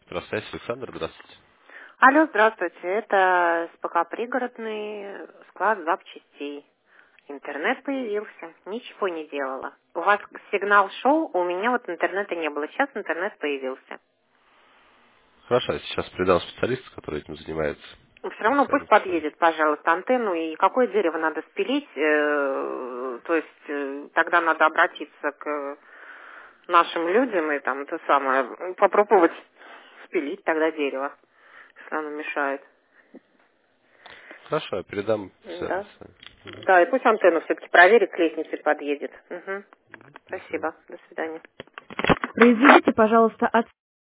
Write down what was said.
Здравствуйте, Александр, здравствуйте. Алло, здравствуйте. Это СПК «Пригородный», склад запчастей. Интернет появился, ничего не делала. У вас сигнал шел, у меня вот интернета не было. Сейчас интернет появился. Хорошо, я сейчас передам специалисту, который этим занимается. Все Мы равно с пусть вами посмотрим. подъедет, пожалуйста, антенну и какое дерево надо спилить. То есть тогда надо обратиться к нашим людям и там это самое попробовать спилить тогда дерево, если оно мешает. Хорошо, я передам Да. с вами. Да, и пусть антенну все-таки проверит, к лестнице подъедет. Угу. До свидания. Спасибо. До свидания. Произведите, пожалуйста,